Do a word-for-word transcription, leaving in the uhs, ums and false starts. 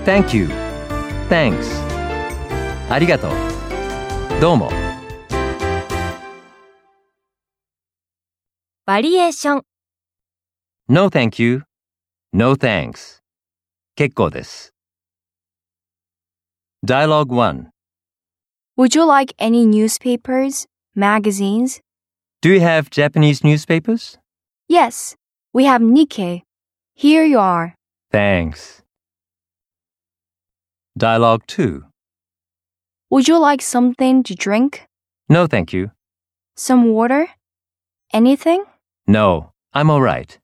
Thank you. Thanks. ありがとう。どうも。 バリエーション。 No thank you. No thanks. 結構です。Dialogue one. Would you like any newspapers, magazines? Do you have Japanese newspapers? Yes, we have Nikkei. Here you are. Thanks. Dialogue two. Would you like something to drink? No thank you. Some water? Anything? No, I'm all right.